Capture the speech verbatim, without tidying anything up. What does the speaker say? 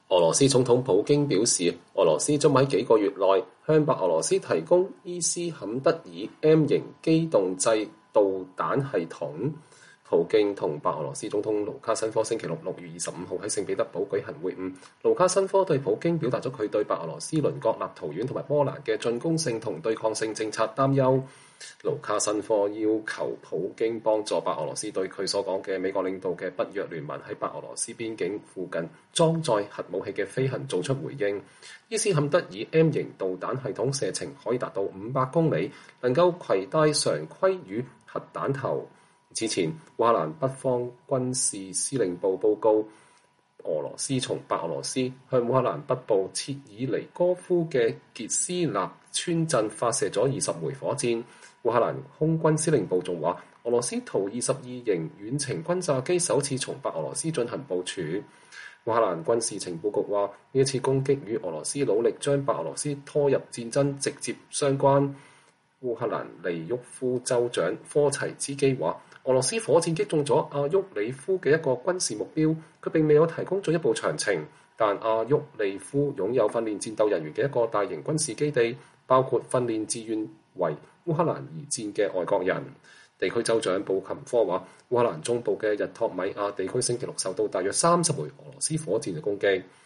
俄羅斯總統普京表示，俄羅斯將喺幾個月內向白俄羅斯提供伊斯坎德爾 M 型機動制導彈系統。普京同白俄羅斯總統盧卡申科星期六六月二十五號喺聖彼得堡舉行會晤。盧卡申科對普京表達咗佢對白俄羅斯鄰國立陶宛同埋波蘭嘅進攻性同對抗性政策擔憂。盧卡申科要求普京幫助白俄羅斯對佢所講嘅美國領導嘅北約聯盟喺白俄羅斯邊境附近裝載核武器嘅飛行做出回應。伊斯坎德爾 M 型導彈系統射程可以達到五百公里，能夠攜帶常規與核彈頭。此前，烏克蘭北方軍事司令部報告，俄羅斯從白俄羅斯向烏克蘭北部切爾尼戈夫嘅傑斯納村鎮發射咗二十枚火箭。烏克蘭空軍司令部仲話，俄羅斯圖二十二型遠程轟炸機首次從白俄羅斯進行部署。烏克蘭軍事情報局話，呢一次攻擊與俄羅斯努力將白俄羅斯拖入戰爭直接相關。烏克蘭利沃夫州長科齊茲基話，俄羅斯火箭擊中咗阿沃里夫嘅一個軍事目標，佢並未有提供進一步詳情，但阿沃里夫擁有訓練戰鬥人員嘅一個大型軍事基地，包括訓練志願為烏克蘭而戰嘅外國人。地區州長布琴科話，烏克蘭中部嘅日托米亞地區星期六受到大約三十枚俄羅斯火箭嘅攻擊。